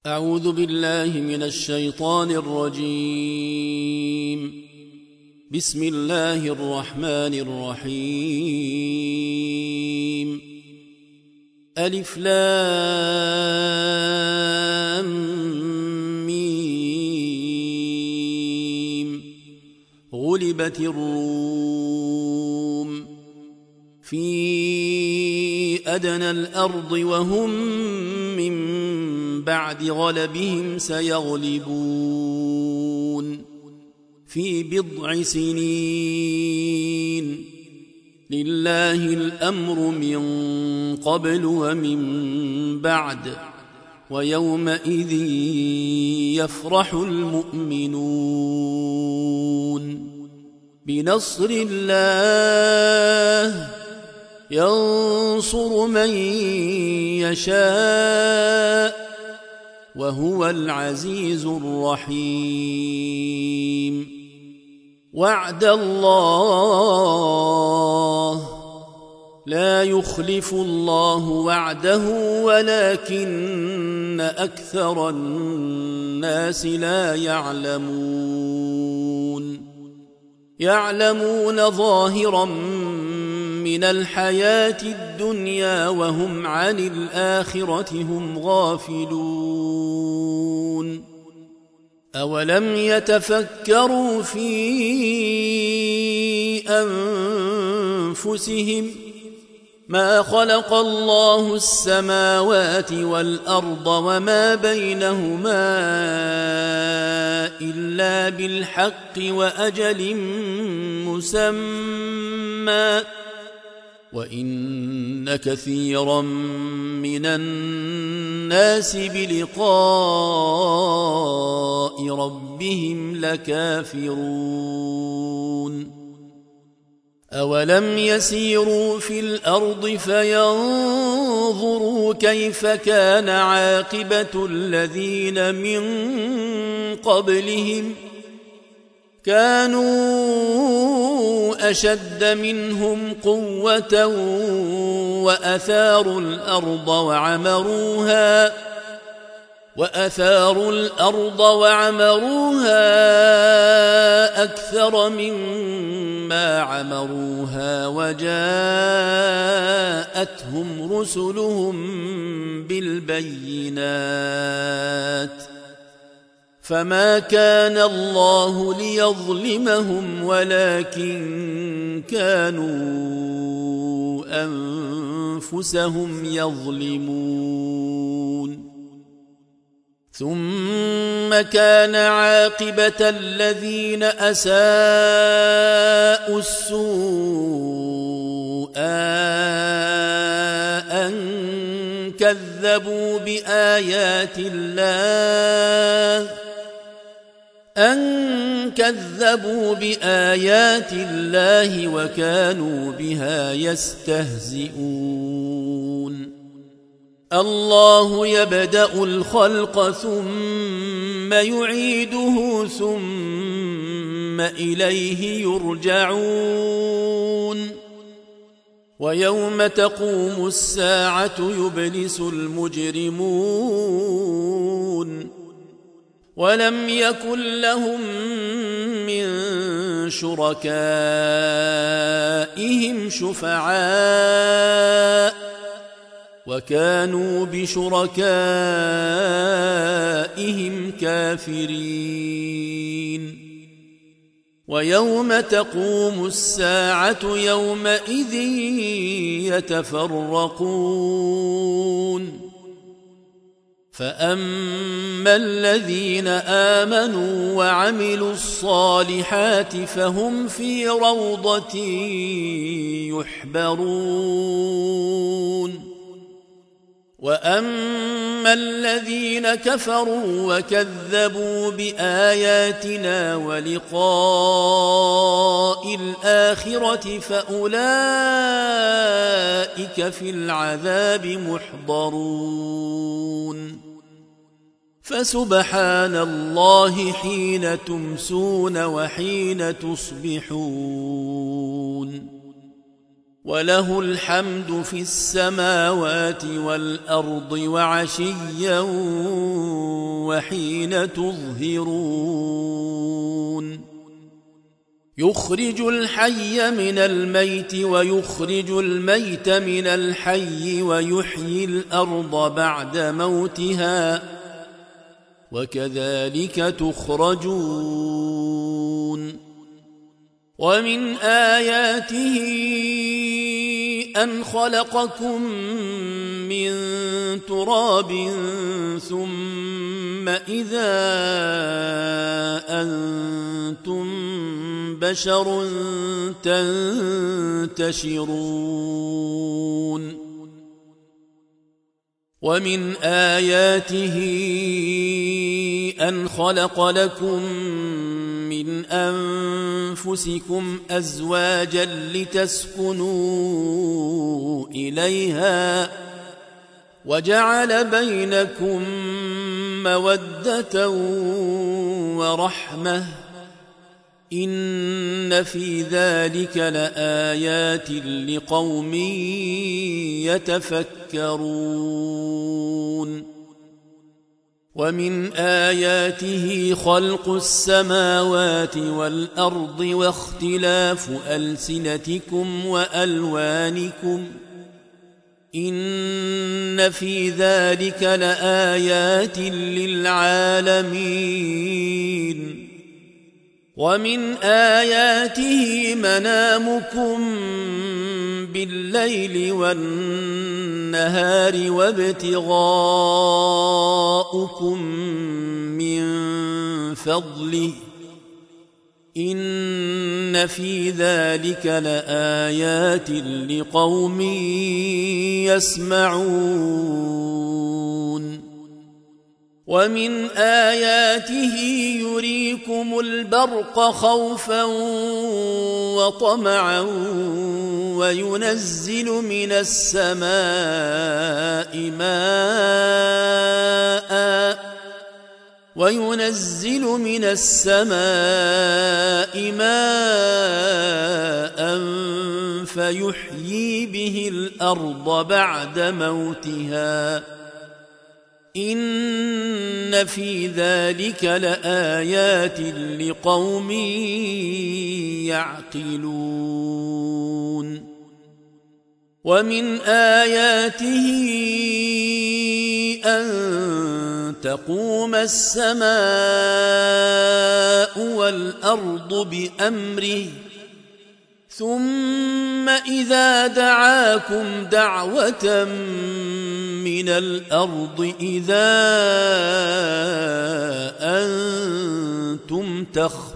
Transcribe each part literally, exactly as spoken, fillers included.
أعوذ بالله من الشيطان الرجيم. بسم الله الرحمن الرحيم. ألف لام ميم. غلبت الروم في أدنى الأرض وهم من بعد غلبهم سيغلبون في بضع سنين. لله الأمر من قبل ومن بعد ويومئذ يفرح المؤمنون بنصر الله ينصر من يشاء وهو العزيز الرحيم. وعد الله لا يخلف الله وعده ولكن أكثر الناس لا يعلمون. يعلمون ظاهرا من الحياة الدنيا وهم عن الآخرة هم غافلون. أولم يتفكروا في أنفسهم ما خلق الله السماوات والأرض وما بينهما إلا بالحق وأجل مسمى وإن كثيرا من الناس بلقاء ربهم لكافرون. أولم يسيروا في الأرض فينظروا كيف كان عاقبة الذين من قبلهم كانوا أشد منهم قوة وأثاروا الأرض وعمروها وأثاروا الأرض وعمروها أكثر مما عمروها وجاءتهم رسلهم بالبينات فما كان الله ليظلمهم ولكن كانوا أنفسهم يظلمون. ثم كان عاقبة الذين أساءوا السوء أن كذبوا بآيات الله أن كذبوا بآيات الله وكانوا بها يستهزئون. الله يبدأ الخلق ثم يعيده ثم إليه يرجعون. ويوم تقوم الساعة يبلس المجرمون ولم يكن لهم من شركائهم شفعاء وكانوا بشركائهم كافرين. ويوم تقوم الساعة يومئذ يتفرقون. فأما الذين آمنوا وعملوا الصالحات فهم في روضة يحبرون. وأما الذين كفروا وكذبوا بآياتنا ولقاء الآخرة فأولئك في العذاب محضرون. فسبحان الله حين تمسون وحين تصبحون وله الحمد في السماوات والأرض وعشيا وحين تظهرون يخرج الحي من الميت ويخرج الميت من الحي ويحيي الأرض بعد موتها وكذلك تخرجون ومن آياته أن خلقكم من تراب ثم إذا أنتم بشر تنتشرون ومن آياته أن خلق لكم من أنفسكم أزواجا لتسكنوا إليها وجعل بينكم مودة ورحمة إن في ذلك لآيات لقوم يتفكرون ومن آياته خلق السماوات والأرض واختلاف ألسنتكم وألوانكم إن في ذلك لآيات للعالمين ومن آياته منامكم بالليل والنهار وابتغاؤكم من فضله إن في ذلك لآيات لقوم يسمعون ومن آياته يريكم البرق خوفا وطمعا وينزل من السماء ماء وينزل من السماء ماء فيحيي به الأرض بعد موتها إن في ذلك لآيات لقوم يعقلون ومن آياته أن تقوم السماء والأرض بأمره ثم إذا دعاكم دعوة من الأرض إذا أنتم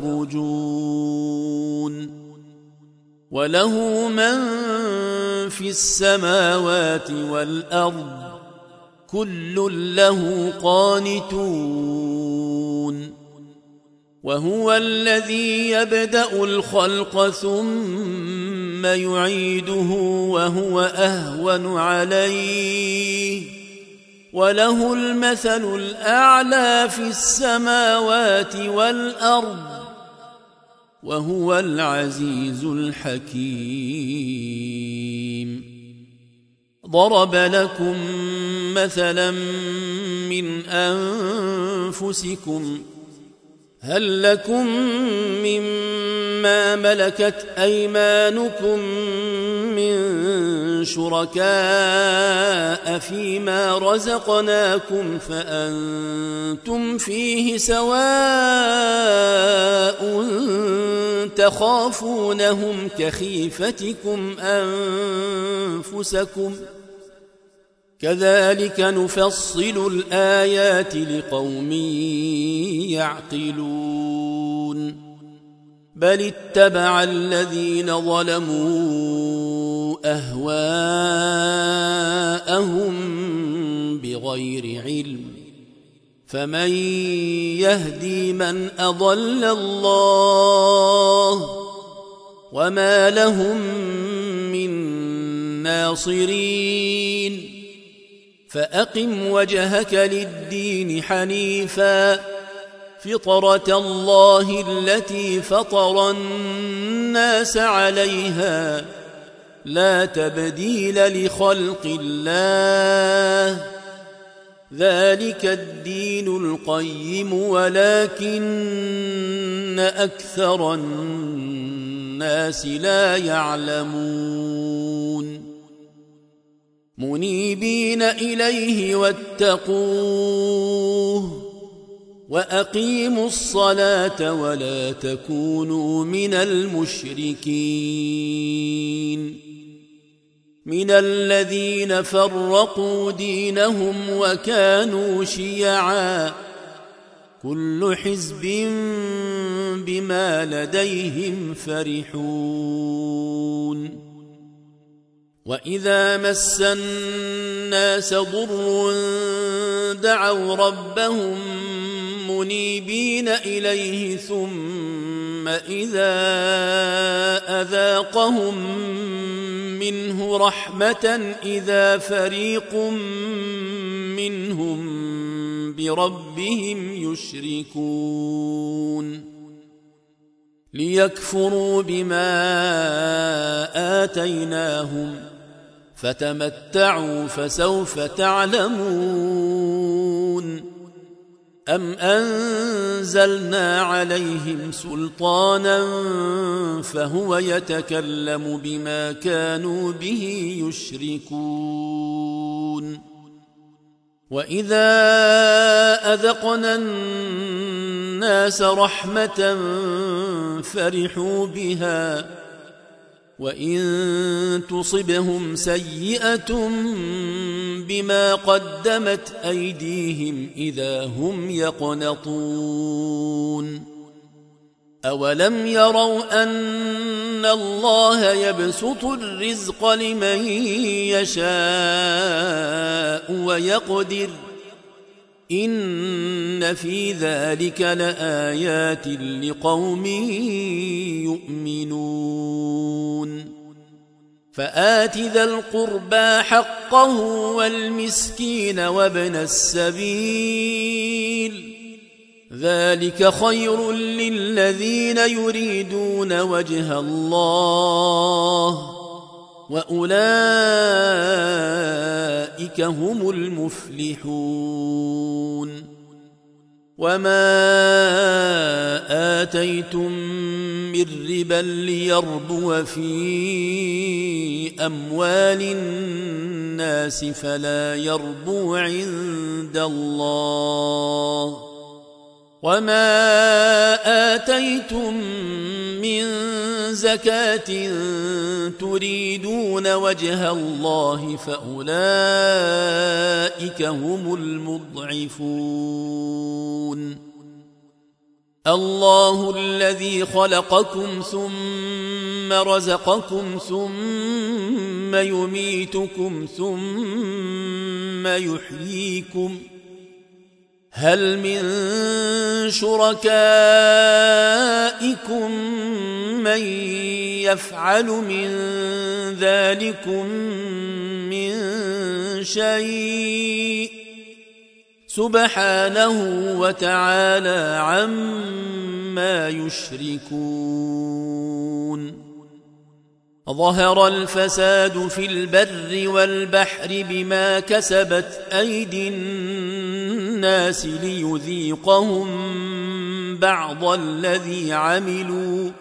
تخرجون وله من في السماوات والأرض كل له قانتون وهو الذي يبدأ الخلق ثم يعيده وهو أهون عليه وله المثل الأعلى في السماوات والأرض وهو العزيز الحكيم ضرب لكم مثلا من أنفسكم هل لكم مما ملكت أيمانكم من شركاء فيما رزقناكم فأنتم فيه سواء تخافونهم كخيفتكم أنفسكم كذلك نفصل الآيات لقوم يعقلون بل اتبع الذين ظلموا أهواءهم بغير علم فمن يهدي من أضل الله وما لهم من ناصرين فأقم وجهك للدين حنيفا فطرة الله التي فطر الناس عليها لا تبديل لخلق الله ذلك الدين القيم ولكن أكثر الناس لا يعلمون منيبين إليه واتقوه وأقيموا الصلاة ولا تكونوا من المشركين من الذين فرقوا دينهم وكانوا شيعا كل حزب بما لديهم فرحون وإذا مس الناس ضر دعوا ربهم منيبين إليه ثم إذا أذاقهم منه رحمة إذا فريق منهم بربهم يشركون ليكفروا بما آتيناهم فتمتعوا فسوف تعلمون أم أنزلنا عليهم سلطانا فهو يتكلم بما كانوا به يشركون وإذا أذقنا الناس رحمة فرحوا بها وإن تصبهم سيئة بما قدمت أيديهم إذا هم يقنطون أولم يروا أن الله يبسط الرزق لمن يشاء ويقدر إن في ذلك لآيات لقوم يؤمنون فآت ذا القربى حقه والمسكين وابن السبيل ذلك خير للذين يريدون وجه الله وأولئك هم المفلحون وما آتيتم من ربا ليربو في أموال الناس فلا يربو عند الله وما آتيتم من زكاة تريدون وجه الله فأولئك هم المضعفون الله الذي خلقكم ثم رزقكم ثم يميتكم ثم يحييكم هل من شركائكم من يفعل من ذلكم من شيء سبحانه وتعالى عما يشركون ظهر الفساد في البر والبحر بما كسبت أيدي الناس ليذيقهم بعض الذي عملوا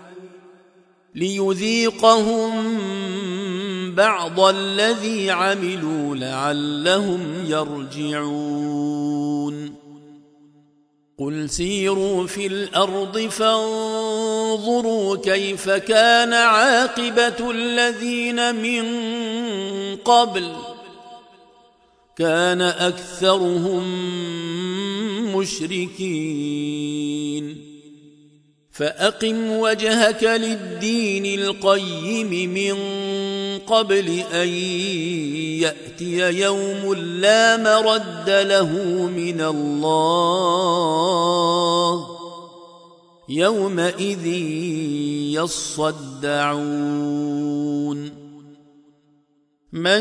ليذيقهم بعض الذي عملوا لعلهم يرجعون قل سيروا في الأرض فانظروا كيف كان عاقبة الذين من قبل كان أكثرهم مشركين فأقم وجهك للدين القيم من قبل أن يأتي يوم لا مرد له من الله يومئذ يصدعون من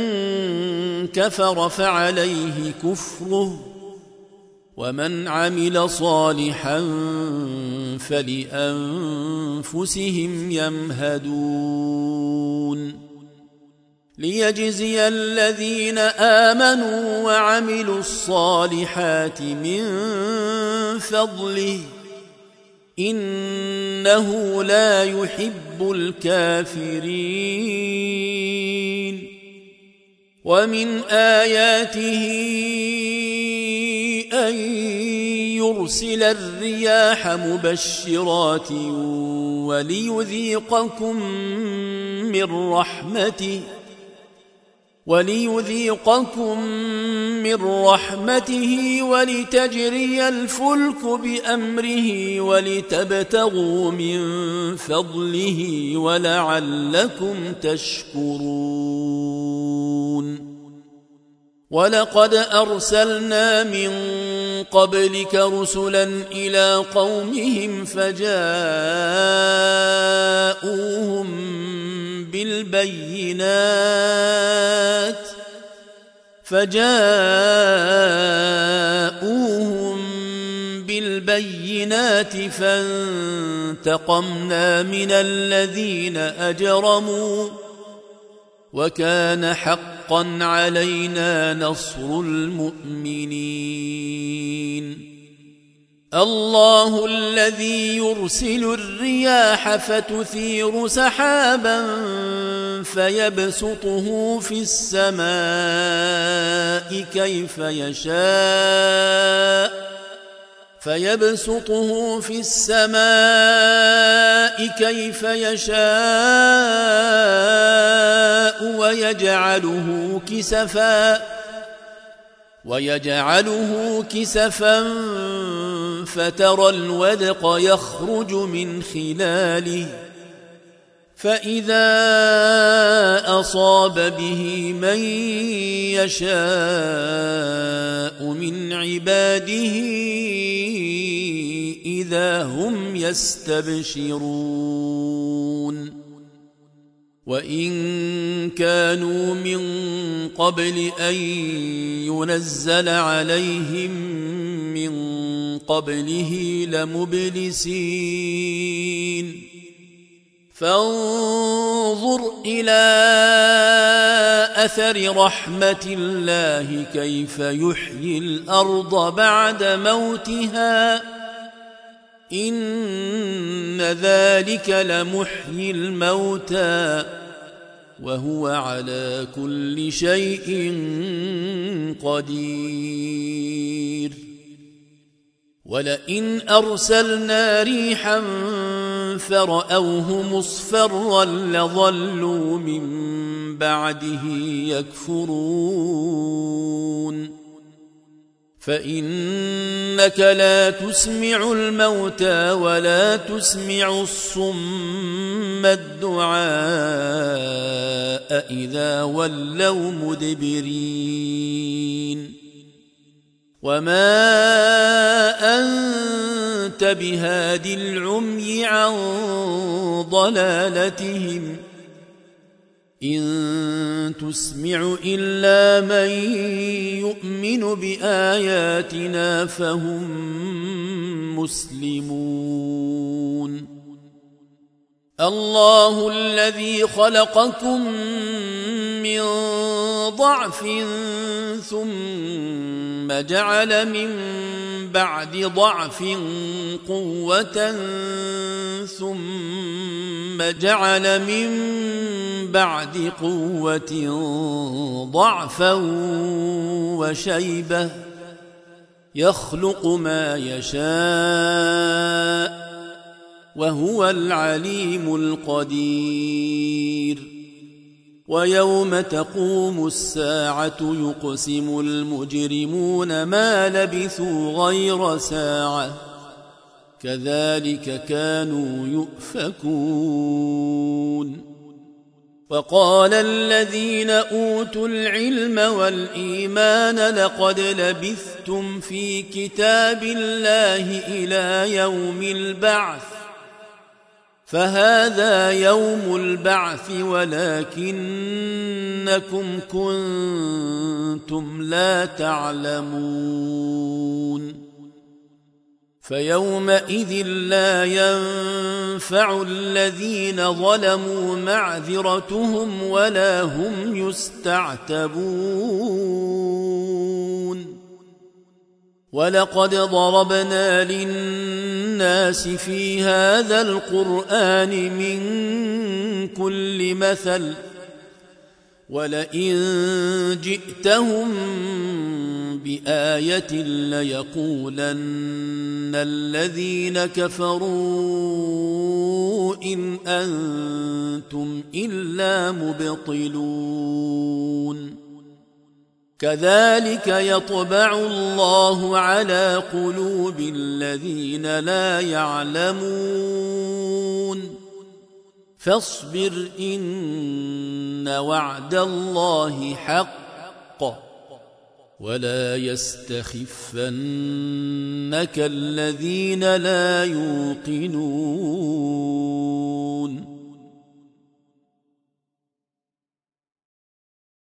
كفر فعليه كفره ومن عمل صالحا فلأنفسهم يمهدون ليجزي الذين آمنوا وعملوا الصالحات من فضله إنه لا يحب الكافرين. ومن آياته أن يرسل الرياح مبشرات وليذيقكم من رحمته وليذيقكم من رحمته ولتجري الفلك بأمره ولتبتغوا من فضله ولعلكم تشكرون. ولقد أرسلنا من قبلك رسلا إلى قومهم فجاءوهم بالبينات فجاءوهم بالبينات فانتقمنا من الذين أجرموا وكان حقا علينا نصر المؤمنين. الله الذي يرسل الرياح فتثير سحابا فيبسطه في السماء كيف يشاء فيبسطه في السماء كيف يشاء ويجعله كسفا ويجعله كسفا فترى الودق يخرج من خلاله فإذا أصاب به من يشاء من عباده إذا هم يستبشرون. وإن كانوا من قبل أن ينزل عليهم من قبله لمبلسين. فانظر إلى أثر رحمة الله كيف يحيي الأرض بعد موتها إن ذلك لمحيي الموتى وهو على كل شيء قدير. ولئن أرسلنا ريحا فرأوه مصفرا لظلوا من بعده يكفرون. فإنك لا تسمع الموتى ولا تسمع الصم الدعاء إذا ولوا مدبرين. وما أنت بهاد العمي عن ضلالتهم إن تسمع إلا من يؤمن بآياتنا فهم مسلمون. الله الذي خلقكم من ضعف ثم جعل من بعد ضعف قوة ثم جعل من بعد قوة ضعفا وشيبة يخلق ما يشاء وهو العليم القدير. ويوم تقوم الساعة يقسم المجرمون ما لبثوا غير ساعة كذلك كانوا يؤفكون. وقال الذين أوتوا العلم والإيمان لقد لبثتم في كتاب الله إلى يوم البعث فهذا يوم البعث ولكنكم كنتم لا تعلمون. فيومئذ لا ينفع الذين ظلموا معذرتهم ولا هم يستعتبون ولقد ضربنا للناس في هذا القرآن من كل مثل ولئن جئتهم بآية ليقولن الذين كفروا إن أنتم إلا مبطلون كذلك يطبع الله على قلوب الذين لا يعلمون فاصبر إن وعد الله حق ولا يستخفنك الذين لا يوقنون